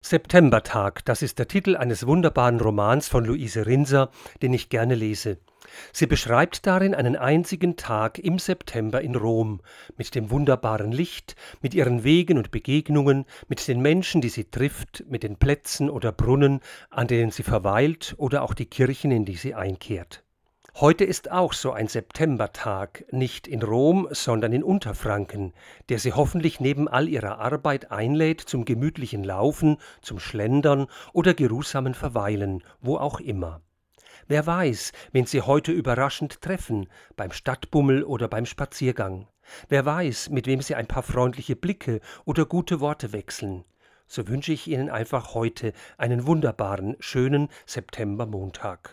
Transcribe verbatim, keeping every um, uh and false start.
Septembertag, das ist der Titel eines wunderbaren Romans von Luise Rinser, den ich gerne lese. Sie beschreibt darin einen einzigen Tag im September in Rom, mit dem wunderbaren Licht, mit ihren Wegen und Begegnungen, mit den Menschen, die sie trifft, mit den Plätzen oder Brunnen, an denen sie verweilt, oder auch die Kirchen, in die sie einkehrt. Heute ist auch so ein Septembertag, nicht in Rom, sondern in Unterfranken, der sie hoffentlich neben all ihrer Arbeit einlädt zum gemütlichen Laufen, zum Schlendern oder geruhsamen Verweilen, wo auch immer. Wer weiß, wen Sie heute überraschend treffen, beim Stadtbummel oder beim Spaziergang. Wer weiß, mit wem Sie ein paar freundliche Blicke oder gute Worte wechseln. So wünsche ich Ihnen einfach heute einen wunderbaren, schönen Septembermontag.